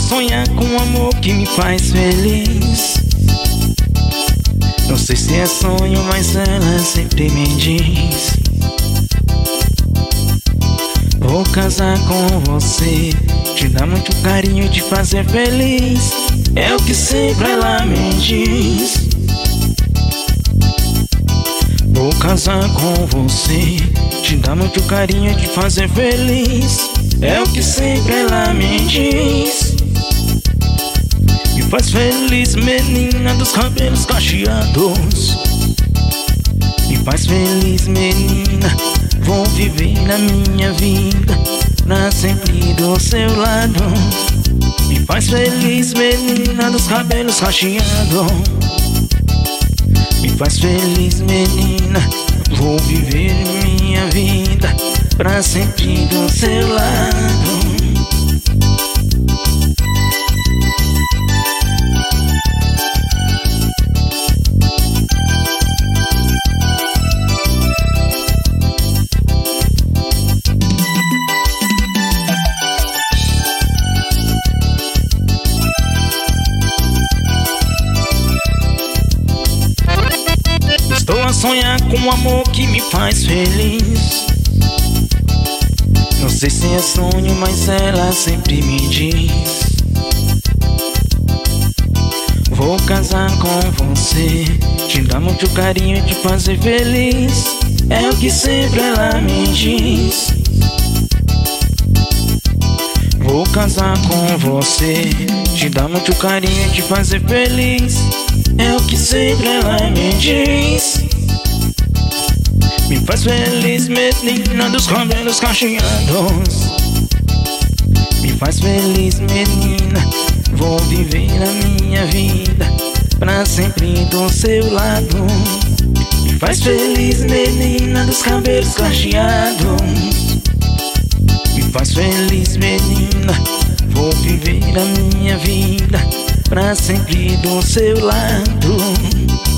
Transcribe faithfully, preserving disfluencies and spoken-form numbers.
sonhar com um amor que me faz feliz. Não sei se é sonho, mas ela sempre me diz: vou casar com você, te dar muito carinho, te fazer feliz. É o que sempre ela me diz. Vou casar com você, te dar muito carinho, te fazer feliz. É o que sempre ela me diz. Me faz feliz, menina dos cabelos cacheados. Me faz feliz, menina, vou viver na minha vida pra sempre do seu lado. Me faz feliz, menina dos cabelos cacheados. Me faz feliz, menina, vou viver minha vida pra sempre do seu lado. Estou a sonhar com um amor que me faz feliz. Não sei se é sonho, mas ela sempre me diz: vou casar com você, te dar muito carinho, te fazer feliz. É o que sempre ela me diz. Vou casar com você, te dar muito carinho, te fazer feliz. É o que sempre ela me diz. Me faz feliz, menina dos cabelos cacheados. Me faz feliz, menina, vou viver a minha vida pra sempre do seu lado. Me faz feliz, menina dos cabelos cacheados. Me faz feliz, menina, vou viver a minha vida pra sempre do seu lado.